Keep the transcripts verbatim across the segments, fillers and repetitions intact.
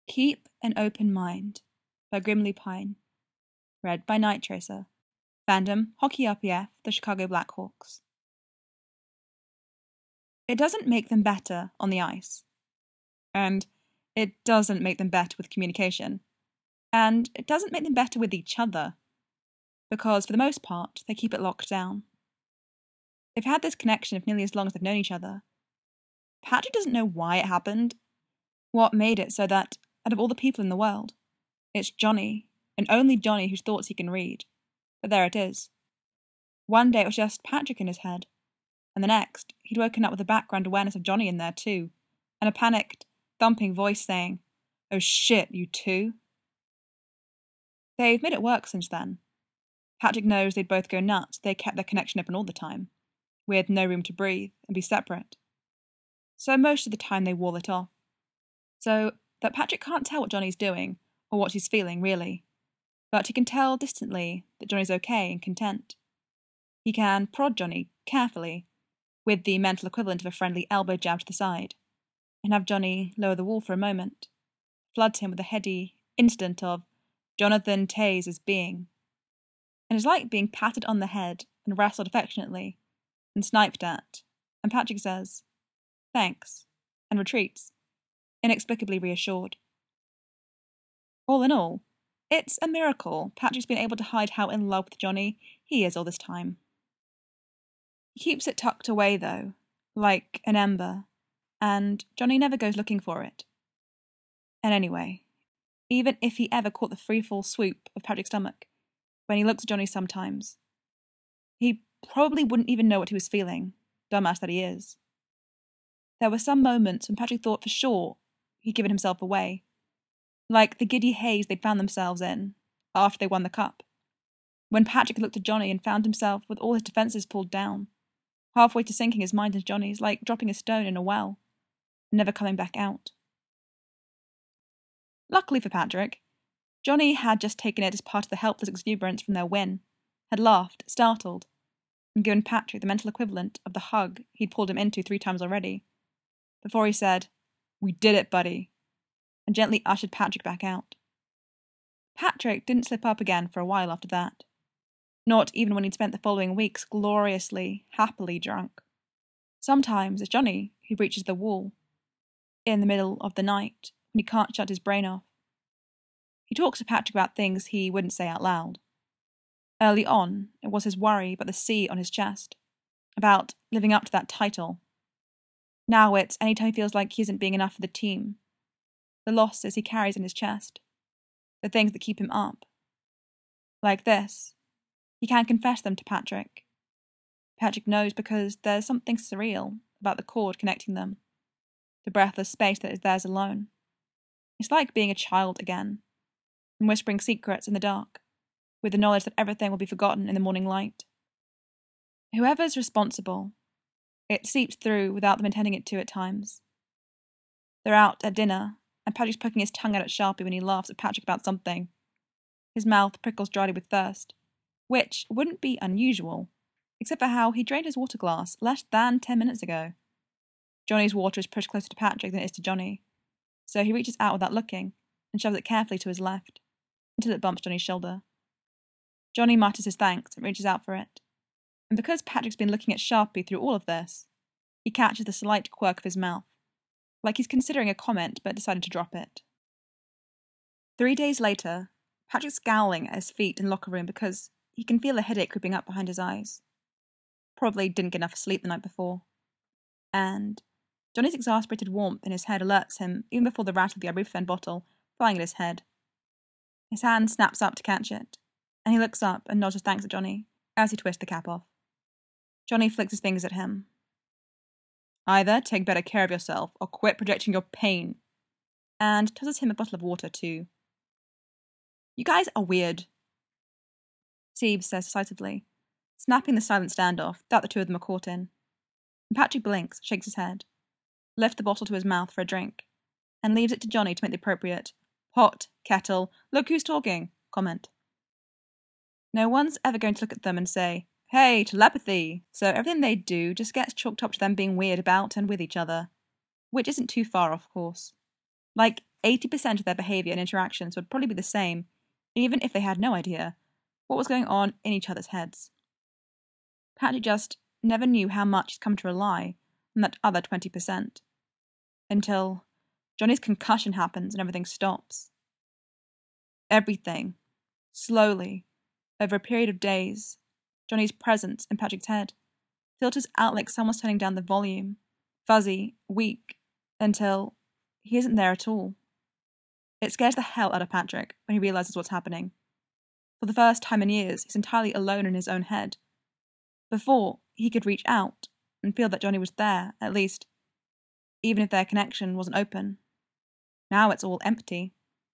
Keep an Open Mind by Grimly Pine. Read by Night Tracer. Fandom, Hockey R P F, the Chicago Blackhawks. It doesn't make them better on the ice. And it doesn't make them better with communication. And it doesn't make them better with each other. Because for the most part, they keep it locked down. They've had this connection for nearly as long as they've known each other. Patrick doesn't know why it happened. What made it so that, out of all the people in the world, it's Johnny, and only Johnny whose thoughts he can read. But there it is. One day it was just Patrick in his head, and the next he'd woken up with a background awareness of Johnny in there too, and a panicked, thumping voice saying, "Oh shit, you too?" They've made it work since then. Patrick knows they'd both go nuts if they kept their connection open all the time, with no room to breathe and be separate. So most of the time they wall it off. So that Patrick can't tell what Johnny's doing, or what he's feeling, really. But he can tell distantly that Johnny's okay and content. He can prod Johnny carefully, with the mental equivalent of a friendly elbow jab to the side, and have Johnny lower the wall for a moment, flood him with a heady instant of Jonathan Taze's being. And it's like being patted on the head and wrestled affectionately, and sniped at, and Patrick says, "Thanks," and retreats, inexplicably reassured. All in all, it's a miracle Patrick's been able to hide how in love with Johnny he is all this time. He keeps it tucked away, though, like an ember, and Johnny never goes looking for it. And anyway, even if he ever caught the free-fall swoop of Patrick's stomach, when he looks at Johnny sometimes, he probably wouldn't even know what he was feeling, dumbass that he is. There were some moments when Patrick thought for sure he'd given himself away, like the giddy haze they'd found themselves in after they won the cup, when Patrick looked at Johnny and found himself with all his defences pulled down, halfway to sinking his mind into Johnny's like dropping a stone in a well, and never coming back out. Luckily for Patrick, Johnny had just taken it as part of the helpless exuberance from their win, had laughed, startled, and given Patrick the mental equivalent of the hug he'd pulled him into three times already, before he said, "We did it, buddy," and gently ushered Patrick back out. Patrick didn't slip up again for a while after that, not even when he'd spent the following weeks gloriously, happily drunk. Sometimes it's Johnny who breaches the wall, in the middle of the night, when he can't shut his brain off. He talks to Patrick about things he wouldn't say out loud. Early on, it was his worry about the C on his chest, about living up to that title. Now it's any time he feels like he isn't being enough for the team, the losses he carries in his chest, the things that keep him up. Like this, he can confess them to Patrick. Patrick knows because there's something surreal about the cord connecting them, the breathless space that is theirs alone. It's like being a child again, and whispering secrets in the dark, with the knowledge that everything will be forgotten in the morning light. Whoever's responsible, it seeps through without them intending it to at times. They're out at dinner, and Patrick's poking his tongue out at Sharpie when he laughs at Patrick about something. His mouth prickles dryly with thirst, which wouldn't be unusual, except for how he drained his water glass less than ten minutes ago. Johnny's water is pushed closer to Patrick than it is to Johnny, so he reaches out without looking and shoves it carefully to his left, until it bumps Johnny's shoulder. Johnny mutters his thanks and reaches out for it, and because Patrick's been looking at Sharpie through all of this, he catches the slight quirk of his mouth, like he's considering a comment but decided to drop it. Three days later, Patrick's scowling at his feet in the locker room because he can feel a headache creeping up behind his eyes. Probably didn't get enough sleep the night before. And Johnny's exasperated warmth in his head alerts him even before the rattle of the ibuprofen bottle flying at his head. His hand snaps up to catch it, and he looks up and nods his thanks at Johnny as he twists the cap off. Johnny flicks his fingers at him. "Either take better care of yourself or quit projecting your pain," and tosses him a bottle of water too. "You guys are weird," Siebes says decisively, snapping the silent standoff that the two of them are caught in. And Patrick blinks, shakes his head, lifts the bottle to his mouth for a drink, and leaves it to Johnny to make the appropriate "pot, kettle, look who's talking" comment. No one's ever going to look at them and say, "Hey, telepathy!" So everything they do just gets chalked up to them being weird about and with each other. Which isn't too far off, of course. Like eighty percent of their behaviour and interactions would probably be the same, even if they had no idea what was going on in each other's heads. Patrick just never knew how much he'd come to rely on that other twenty percent. Until Johnny's concussion happens and everything stops. Everything, slowly, over a period of days, Johnny's presence in Patrick's head filters out like someone's turning down the volume, fuzzy, weak, until he isn't there at all. It scares the hell out of Patrick when he realises what's happening. For the first time in years, he's entirely alone in his own head. Before, he could reach out and feel that Johnny was there, at least, even if their connection wasn't open. Now it's all empty.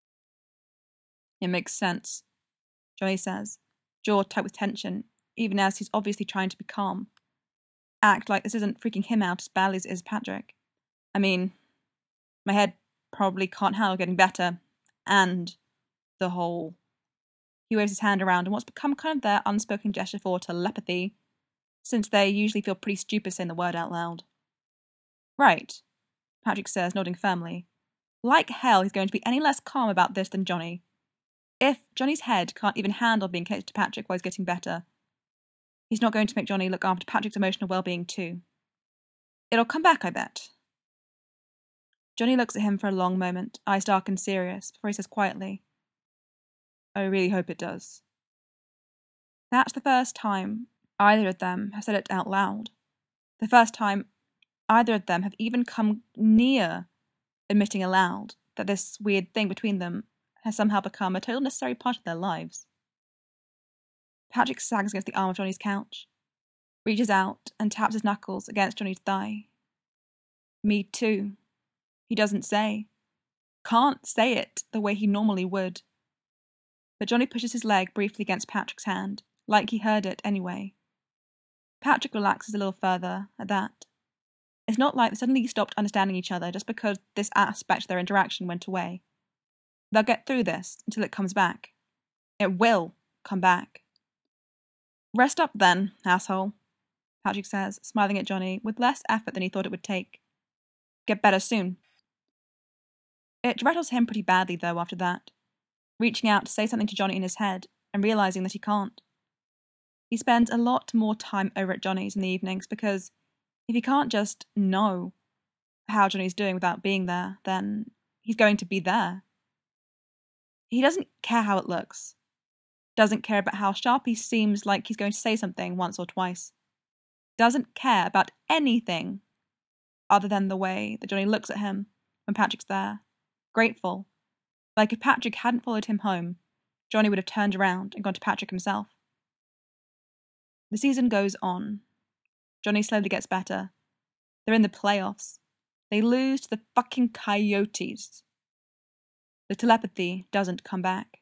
It makes sense, Johnny says, jaw tight with tension, even as he's obviously trying to be calm. Act like this isn't freaking him out as badly as it is Patrick. I mean, my head probably can't handle getting better, and the whole... He waves his hand around in what's become kind of their unspoken gesture for telepathy, since they usually feel pretty stupid saying the word out loud. Right, Patrick says, nodding firmly. Like hell he's going to be any less calm about this than Johnny. If Johnny's head can't even handle being connected to Patrick while he's getting better, he's not going to make Johnny look after Patrick's emotional well-being too. It'll come back, I bet. Johnny looks at him for a long moment, eyes dark and serious, before he says quietly, I really hope it does. That's the first time either of them have said it out loud. The first time either of them have even come near admitting aloud that this weird thing between them has somehow become a total necessary part of their lives. Patrick sags against the arm of Johnny's couch, reaches out and taps his knuckles against Johnny's thigh. Me too. He doesn't say. Can't say it the way he normally would. But Johnny pushes his leg briefly against Patrick's hand, like he heard it anyway. Patrick relaxes a little further at that. It's not like they suddenly stopped understanding each other just because this aspect of their interaction went away. They'll get through this until it comes back. It will come back. Rest up then, asshole, Patrick says, smiling at Johnny with less effort than he thought it would take. Get better soon. It rattles him pretty badly, though, after that, reaching out to say something to Johnny in his head and realising that he can't. He spends a lot more time over at Johnny's in the evenings because if he can't just know how Johnny's doing without being there, then he's going to be there. He doesn't care how it looks. Doesn't care about how sharp he seems like he's going to say something once or twice. Doesn't care about anything other than the way that Johnny looks at him when Patrick's there. Grateful. Like if Patrick hadn't followed him home, Johnny would have turned around and gone to Patrick himself. The season goes on. Johnny slowly gets better. They're in the playoffs. They lose to the fucking Coyotes. The telepathy doesn't come back.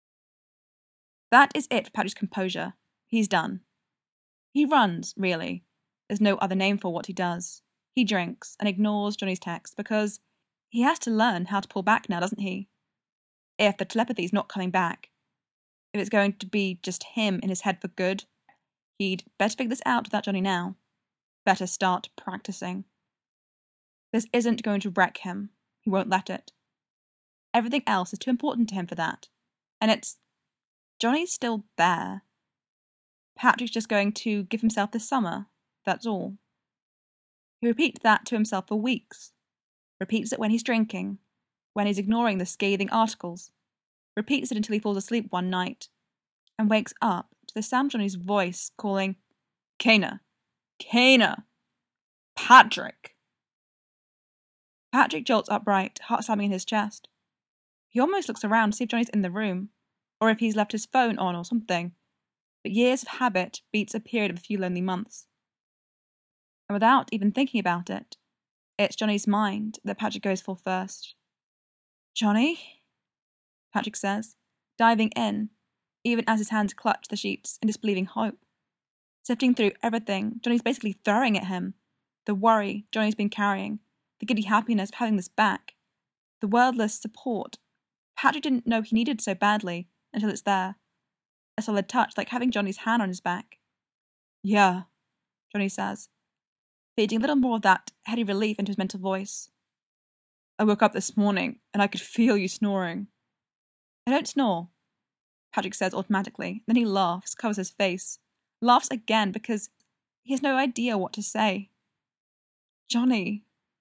That is it for Patrick's composure. He's done. He runs, really. There's no other name for what he does. He drinks and ignores Johnny's text because he has to learn how to pull back now, doesn't he? If the telepathy's not coming back, if it's going to be just him in his head for good, he'd better figure this out without Johnny now. Better start practicing. This isn't going to wreck him. He won't let it. Everything else is too important to him for that. And it's... Johnny's still there. Patrick's just going to give himself this summer. That's all. He repeats that to himself for weeks. Repeats it when he's drinking, when he's ignoring the scathing articles. Repeats it until he falls asleep one night and wakes up to the sound of Johnny's voice calling, Kana, Kana, Patrick. Patrick jolts upright, heart slamming in his chest. He almost looks around to see if Johnny's in the room, or if he's left his phone on or something. But years of habit beats a period of a few lonely months. And without even thinking about it, it's Johnny's mind that Patrick goes for first. Johnny? Patrick says, diving in, even as his hands clutch the sheets in disbelieving hope. Sifting through everything Johnny's basically throwing at him. The worry Johnny's been carrying, the giddy happiness of having this back, the wordless support Patrick didn't know he needed so badly until it's there. A solid touch like having Johnny's hand on his back. Yeah, Johnny says, feeding a little more of that heady relief into his mental voice. I woke up this morning and I could feel you snoring. I don't snore, Patrick says automatically. Then he laughs, covers his face, laughs again because he has no idea what to say. Johnny.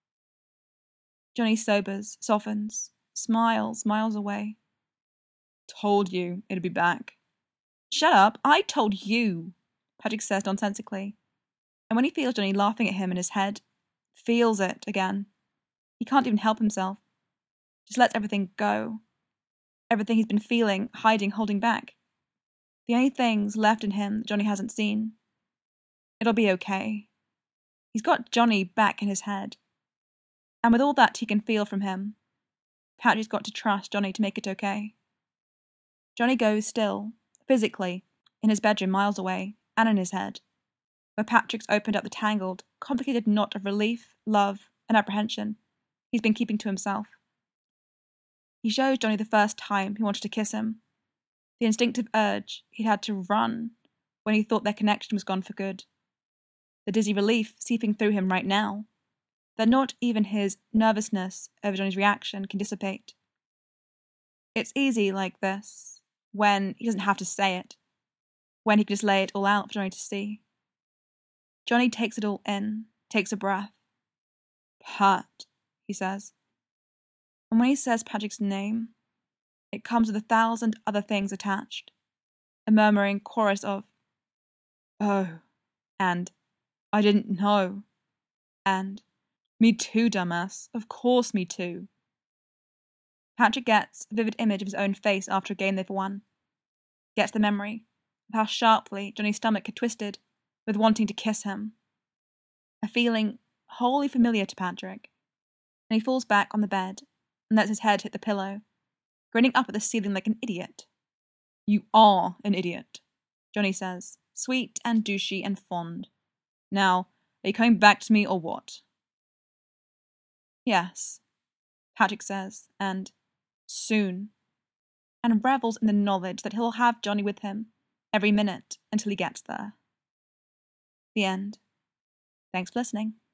Johnny sobers, softens, smiles miles away. Told you it'd be back. Shut up, I told you, Patrick says nonsensically. And when he feels Johnny laughing at him in his head, feels it again, he can't even help himself. Just lets everything go. Everything he's been feeling, hiding, holding back. The only things left in him that Johnny hasn't seen. It'll be okay. He's got Johnny back in his head. And with all that he can feel from him, Patrick's got to trust Johnny to make it okay. Johnny goes still, physically, in his bedroom miles away, and in his head, where Patrick's opened up the tangled, complicated knot of relief, love, and apprehension he's been keeping to himself. He shows Johnny the first time he wanted to kiss him, the instinctive urge he'd had to run when he thought their connection was gone for good, the dizzy relief seeping through him right now, that not even his nervousness over Johnny's reaction can dissipate. It's easy like this, when he doesn't have to say it, when he can just lay it all out for Johnny to see. Johnny takes it all in, takes a breath. Pat, he says. And when he says Patrick's name, it comes with a thousand other things attached. A murmuring chorus of, oh, and I didn't know, and me too, dumbass, of course me too. Patrick gets a vivid image of his own face after a game they've won. Gets the memory of how sharply Johnny's stomach had twisted with wanting to kiss him. A feeling wholly familiar to Patrick, and he falls back on the bed and lets his head hit the pillow, grinning up at the ceiling like an idiot. You are an idiot, Johnny says, sweet and douchey and fond. Now, are you coming back to me or what? Yes, Patrick says, and soon, and revels in the knowledge that he'll have Johnny with him every minute until he gets there. The end. Thanks for listening.